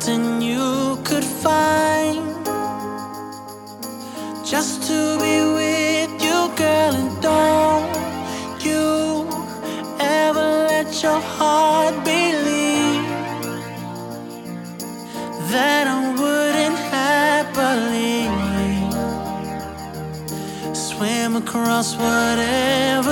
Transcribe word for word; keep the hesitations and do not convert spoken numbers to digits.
something you could find just to be with you, girl. And don't you ever let your heart believe that I wouldn't happily swim across whatever